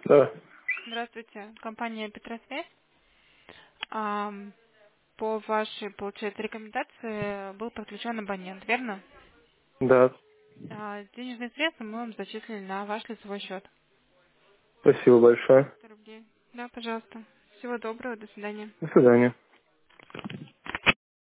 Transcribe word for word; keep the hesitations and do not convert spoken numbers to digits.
Да, Здравствуйте, компания Петросвязь. Ам, По вашей, получается, рекомендации был подключен абонент, верно? да. А, Денежные средства мы вам зачислили на ваш лицевой счет. Спасибо большое. триста рублей. Да, пожалуйста. Всего доброго, до свидания. До свидания.